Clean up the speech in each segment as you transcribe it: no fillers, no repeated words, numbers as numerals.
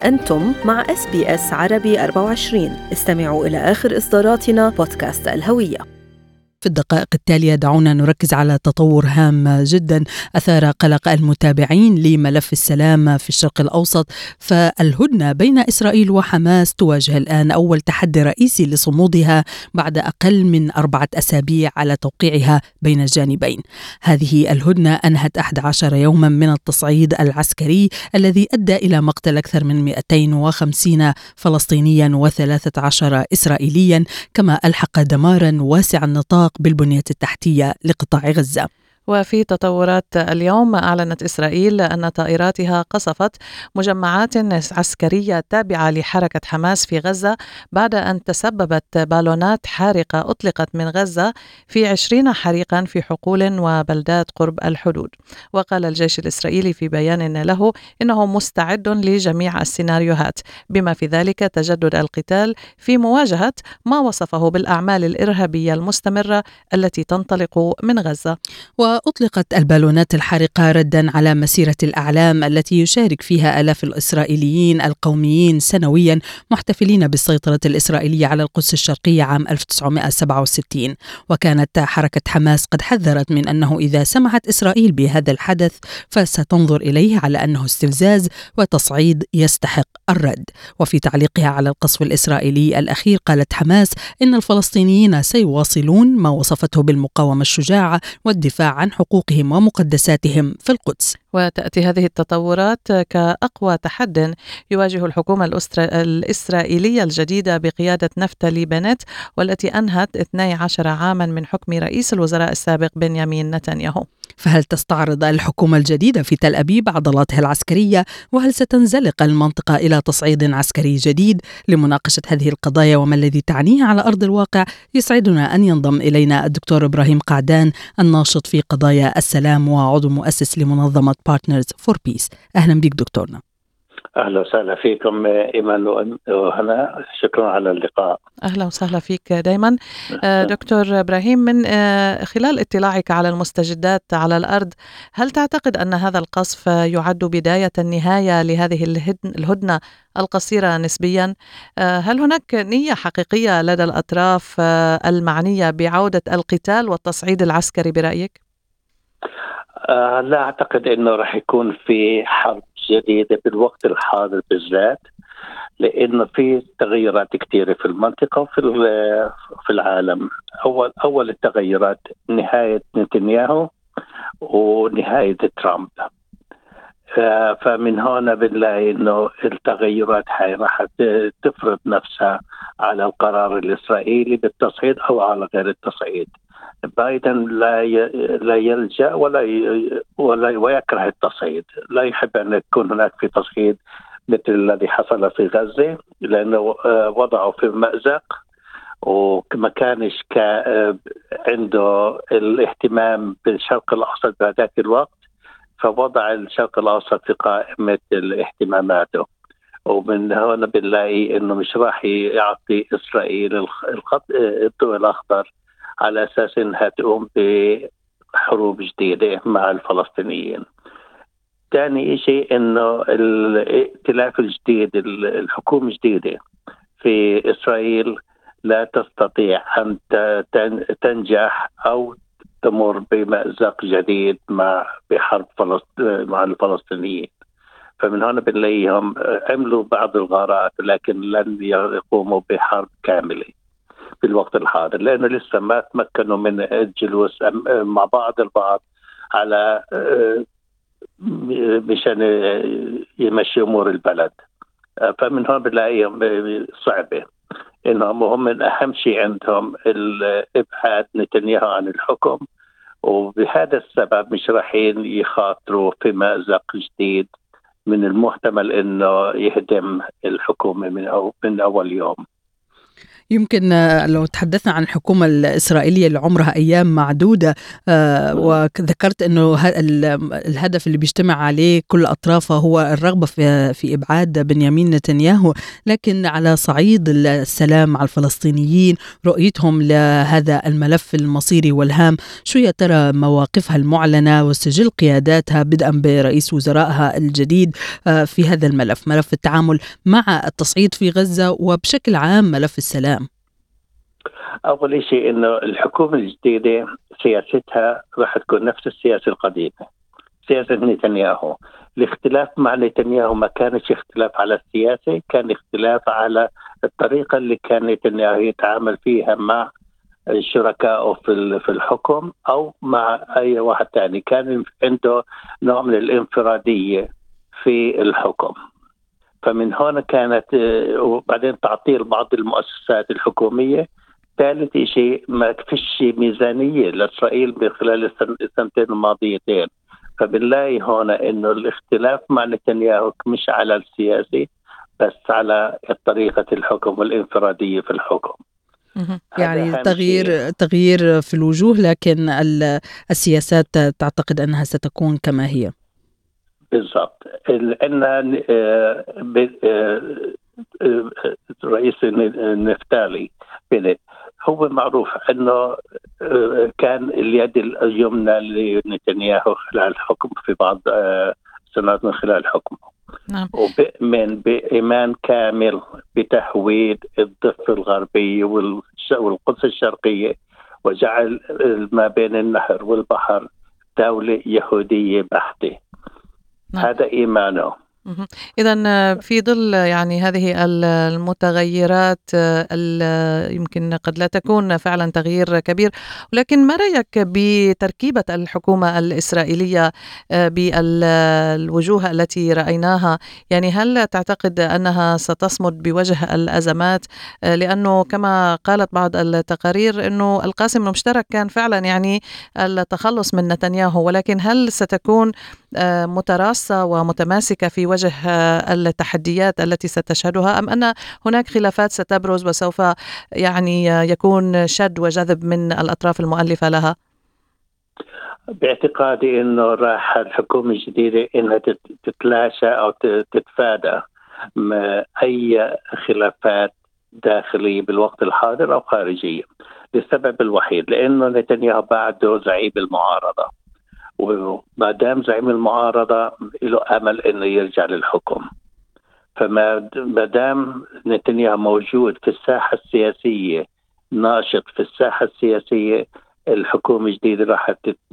أنتم مع SBS عربي 24. استمعوا إلى آخر إصداراتنا بودكاست الهوية. في الدقائق التالية دعونا نركز على تطور هام جدا أثار قلق المتابعين لملف السلام في الشرق الأوسط. فالهدنة بين إسرائيل وحماس تواجه الآن أول تحدي رئيسي لصمودها بعد أقل من 4 أسابيع على توقيعها بين الجانبين. هذه الهدنة أنهت 11 يوما من التصعيد العسكري الذي أدى إلى مقتل أكثر من 250 فلسطينيا و13 إسرائيليا، كما ألحق دمارا واسع النطاق بالبنية التحتية لقطاع غزة. وفي تطورات اليوم أعلنت إسرائيل أن طائراتها قصفت مجمعات عسكرية تابعة لحركة حماس في غزة بعد أن تسببت بالونات حارقة أطلقت من غزة في 20 حريقا في حقول وبلدات قرب الحدود. وقال الجيش الإسرائيلي في بيان له إنه مستعد لجميع السيناريوهات بما في ذلك تجدد القتال في مواجهة ما وصفه بالأعمال الإرهابية المستمرة التي تنطلق من غزة. وأطلقت البالونات الحارقة رداً على مسيرة الأعلام التي يشارك فيها آلاف الإسرائيليين القوميين سنوياً محتفلين بالسيطرة الإسرائيلية على القدس الشرقية عام 1967. وكانت حركة حماس قد حذرت من أنه إذا سمحت إسرائيل بهذا الحدث فستنظر إليه على أنه استفزاز وتصعيد يستحق الرد. وفي تعليقها على القصف الإسرائيلي الأخير قالت حماس إن الفلسطينيين سيواصلون ما وصفته بالمقاومة الشجاعة والدفاع عن حقوقهم ومقدساتهم في القدس. وتأتي هذه التطورات كأقوى تحد يواجه الحكومة الإسرائيلية الجديدة بقيادة نفتالي بنت، والتي أنهت 12 عاما من حكم رئيس الوزراء السابق بنيامين نتنياهو. فهل تستعرض الحكومة الجديدة في تل أبيب عضلاتها العسكرية؟ وهل ستنزلق المنطقة إلى تصعيد عسكري جديد؟ لمناقشة هذه القضايا وما الذي تعنيه على أرض الواقع يسعدنا أن ينضم إلينا الدكتور إبراهيم قعدان، الناشط في قضايا السلام وعضو مؤسس لمنظمة Partners for Peace. أهلا بك دكتورنا. أهلا وسهلا فيكم إيمان وهنا، شكرا على اللقاء. أهلا وسهلا فيك دايما دكتور إبراهيم. من خلال اطلاعك على المستجدات على الأرض، هل تعتقد أن هذا القصف يعد بداية النهاية لهذه الهدنة القصيرة نسبيا؟ هل هناك نية حقيقية لدى الأطراف المعنية بعودة القتال والتصعيد العسكري برأيك؟ لا أعتقد أنه راح يكون في حرب جديدة بالوقت الحاضر بالذات، لأنه في تغيرات كثيرة في المنطقة وفي في العالم. أول التغيرات نهاية نتنياهو ونهاية ترامب. فمن هنا بنلاقي أنه التغيرات هاي راح تفرض نفسها على القرار الإسرائيلي بالتصعيد أو على غير التصعيد. بايدن لا يلجأ ويكره التصعيد، لا يحب أن يكون هناك في تصعيد مثل الذي حصل في غزة، لأنه وضعه في مأزق وما كانش عنده الاهتمام بالشرق الأوسط بهذاك الوقت، فوضع الشرق الأوسط في قائمة اهتماماته. ومن هنا بنلاقي إنه مش راح يعطي إسرائيل الضوء الأخضر على أساس إنها تقوم بحروب جديدة مع الفلسطينيين. ثاني شيء إنه الائتلاف الجديد، الحكومة الجديدة في إسرائيل لا تستطيع أن تنجح أو تمر بمأزق جديد بحرب مع الفلسطينيين. فمن هنا بنلاقيهم عملوا بعض الغارات لكن لن يقوموا بحرب كاملة في الوقت الحاضر، لأنه لسه ما تمكنوا من الجلوس مع بعض البعض على مشان يمشي أمور البلد. فمن هون بنلاقيهم صعبة، إنهم هم من أهم شيء عندهم الإبعاد نتنياهو عن الحكم، وبهذا السبب مش رايحين يخاطروا في مأزق جديد من المحتمل إنه يهدم الحكومة من أول يوم. يمكن لو تحدثنا عن الحكومة الإسرائيلية اللي عمرها أيام معدودة، وذكرت أنه الهدف اللي بيجتمع عليه كل أطرافه هو الرغبة في إبعاد بنيامين نتنياهو، لكن على صعيد السلام مع الفلسطينيين رؤيتهم لهذا الملف المصيري والهام، شو يا ترى مواقفها المعلنة وسجل قياداتها بدءا برئيس وزرائها الجديد في هذا الملف، ملف التعامل مع التصعيد في غزة وبشكل عام ملف السلام؟ أول شيء إنه الحكومة الجديدة سياستها راح تكون نفس السياسة القديمة، سياسة نتنياهو. الاختلاف مع نتنياهو ما كانش اختلاف على السياسة، كان اختلاف على الطريقة اللي كان نتنياهو يتعامل فيها مع شركائه في الحكم أو مع أي واحد تاني. كان عنده نوع من الانفرادية في الحكم، فمن هنا كانت وبعدين تعطيل بعض المؤسسات الحكومية. ثالث شيء ما فيش ميزانية لإسرائيل من خلال السنتين الماضيتين، فبنلاقي هنا إنه الاختلاف مع نتنياهو مش على السياسي بس على طريقة الحكم والانفرادية في الحكم. يعني تغيير في الوجوه، لكن السياسات تعتقد أنها ستكون كما هي. بالضبط. لأن رئيس نفتالي بنت هو معروف أنه كان اليد اليمنى لنتنياهو خلال الحكم في بعض سنوات من خلال حكمه. نعم. وبؤمن بإيمان كامل بتهويد الضفة الغربية والقدس الشرقية وجعل ما بين النهر والبحر دولة يهودية بحتة. نعم. هذا إيمانه. إذن في ظل يعني هذه المتغيرات يمكن قد لا تكون فعلا تغيير كبير، ولكن ما رأيك بتركيبة الحكومة الإسرائيلية بالوجوه التي رأيناها؟ يعني هل تعتقد أنها ستصمد بوجه الأزمات؟ لأنه كما قالت بعض التقارير أنه القاسم المشترك كان فعلا يعني التخلص من نتنياهو، ولكن هل ستكون متراصة ومتماسكة في وجه التحديات التي ستشهدها، أم أن هناك خلافات ستبرز وسوف يعني يكون شد وجذب من الأطراف المؤلفة لها؟ باعتقادي أنه راح الحكومة الجديدة أنها تتلاشى أو تتفادى أي خلافات داخلية بالوقت الحاضر أو خارجية، للسبب الوحيد لأنه نتنياهو بعده زعيم المعارضة، وما دام زعيم المعارضة له أمل إنه يرجع للحكم. فما دام نتنياهو موجود في الساحة السياسية، ناشط في الساحة السياسية، الحكومة الجديدة راح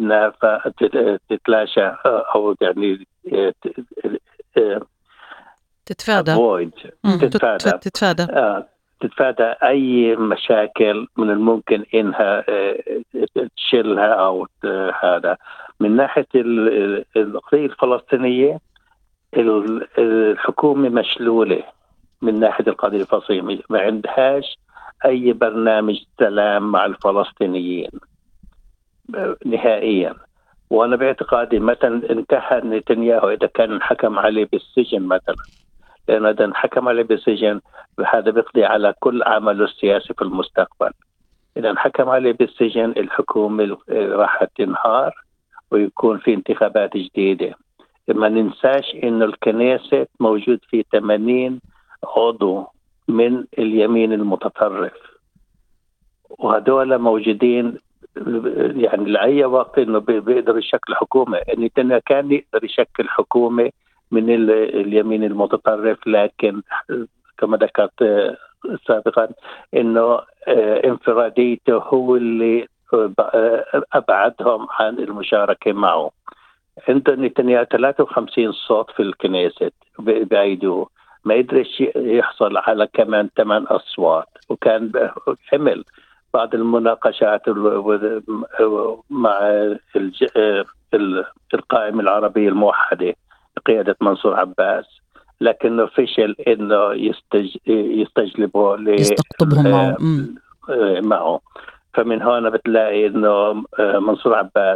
تتلاشى أو يعني تتفادى أي مشاكل من الممكن إنها تشيلها أو هذا. من ناحية القضية الفلسطينية الحكومة مشلولة من ناحية القضية الفلسطينية، ما عندهاش أي برنامج سلام مع الفلسطينيين نهائيا. وأنا باعتقادي مثلا انتهى نتنياهو إذا كان حكم عليه بالسجن مثلا، لأنه إذا حكم عليه بالسجن هذا بيقضي على كل عمله السياسي في المستقبل. إذا حكم عليه بالسجن الحكومة راح تنهار ويكون في انتخابات جديدة. ما ننساش إنه الكنيسة موجود فيه 80 عضو من اليمين المتطرف، وهدول موجودين يعني لأي وقت إنه بيقدر يشكل حكومة. إن كان يقدر يشكل حكومة من اليمين المتطرف، لكن كما ذكرت سابقا إنه انفراديته هو اللي أبعدهم عن المشاركة معه. عنده نتنياهو 53 صوت في الكنيسة بأيده، ما يقدرش يحصل على كمان 8 أصوات، وكان حمل بعض المناقشات مع القائمة العربية الموحدة بقيادة منصور عباس، لكنه فشل إنه يستجلبه يستقطبهم معه. فمن هنا بتلاقي إنه منصور عباس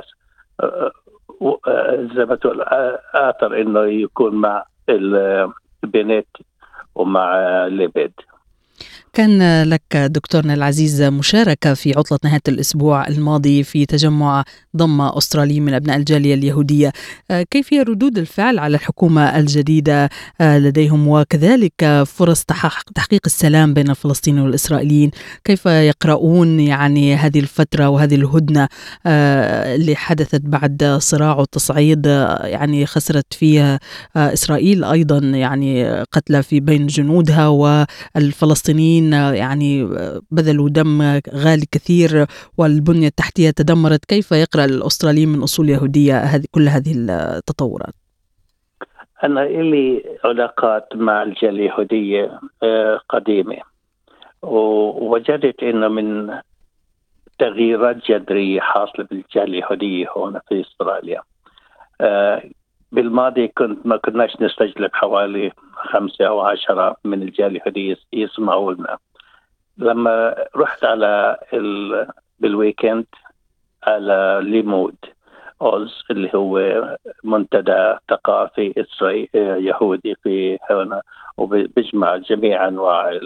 زي ما تقول آثر إنه يكون مع البنت ومع ليبيد. كان لك دكتورنا العزيز مشاركة في عطلة نهاية الأسبوع الماضي في تجمع ضم أستراليين من أبناء الجالية اليهودية. كيف هي ردود الفعل على الحكومة الجديدة لديهم، وكذلك فرص تحقيق السلام بين الفلسطينيين والإسرائيليين؟ كيف يقرؤون يعني هذه الفترة وهذه الهدنة اللي حدثت بعد صراع وتصعيد يعني خسرت فيها إسرائيل أيضا يعني قتلى في بين جنودها، والفلسطينيين يعني بذلوا دم غالي كثير والبنية التحتية تدمرت؟ كيف يقرأ الأستراليين من أصول يهودية كل هذه التطورات؟ أنا إلي علاقات مع الجالية اليهودية قديمة، ووجدت إنه من تغييرات جذرية حاصلة بالجالية اليهودية هنا في أستراليا. بالماضي ما كناش نستجلب حوالي 5 أو 10 من الجالية اليهودية يسمعوا لنا. لما رحت على بالويكند على ليمود أوز اللي هو منتدى ثقافي يهودي في هنا، وبيجمع جميع أنواع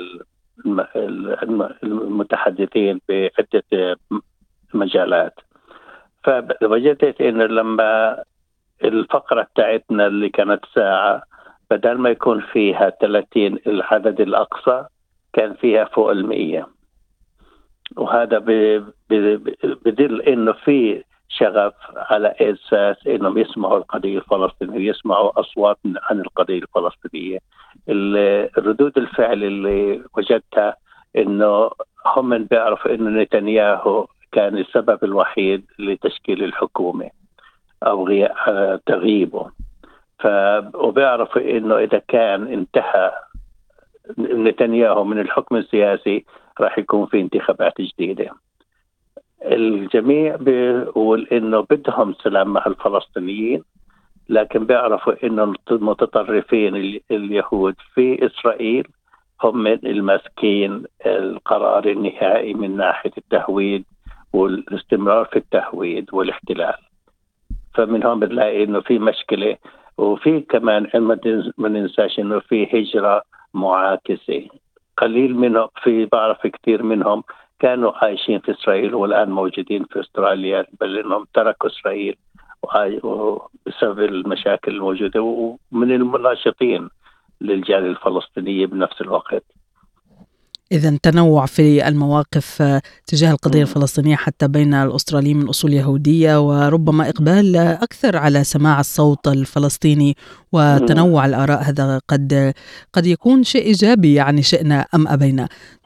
المتحدثين بعدة مجالات، فوجدت إن لما الفقرة بتاعتنا اللي كانت ساعة بدل ما يكون فيها 30 العدد الأقصى كان فيها فوق 100. وهذا بدل إنه في شغف على أساس إنهم يسمعوا القضية الفلسطينية، يسمعوا أصوات عن القضية الفلسطينية. الردود الفعل اللي وجدتها إنه هم بيعرفوا إنه نتنياهو كان السبب الوحيد لتشكيل الحكومة أو تغييبه، وبيعرفوا إنه إذا كان انتهى نتنياهو من الحكم السياسي راح يكون في انتخابات جديدة. الجميع بيقول إنه بدهم سلام مع الفلسطينيين، لكن بيعرفوا إنه المتطرفين اليهود في إسرائيل هم الماسكين القرار النهائي من ناحية التهويد والاستمرار في التهويد والاحتلال. فمن هون بنلاقي إنه في مشكلة، وفي كمان ما ننساش إنه في هجرة معاكسة. قليل منهم، بعرف كثير منهم كانوا عايشين في إسرائيل والآن موجودين في أستراليا، بل إنهم تركوا إسرائيل بسبب المشاكل الموجودة، ومن المناشطين للجالية الفلسطينية بنفس الوقت. إذن تنوع في المواقف تجاه القضية الفلسطينية حتى بين الأستراليين من أصول يهودية، وربما إقبال أكثر على سماع الصوت الفلسطيني وتنوع الآراء. هذا قد يكون شيء إيجابي يعني شئنا أم أبينا.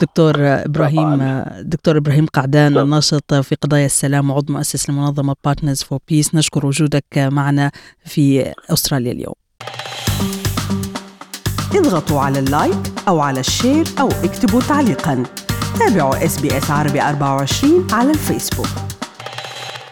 دكتور إبراهيم قعدان، الناشط في قضايا السلام وعضو مؤسس لمنظمة Partners for Peace، نشكر وجودك معنا في أستراليا اليوم. اضغطوا على اللايك أو على الشير أو اكتبوا تعليقاً. تابعوا SBS عربي 24 على الفيسبوك.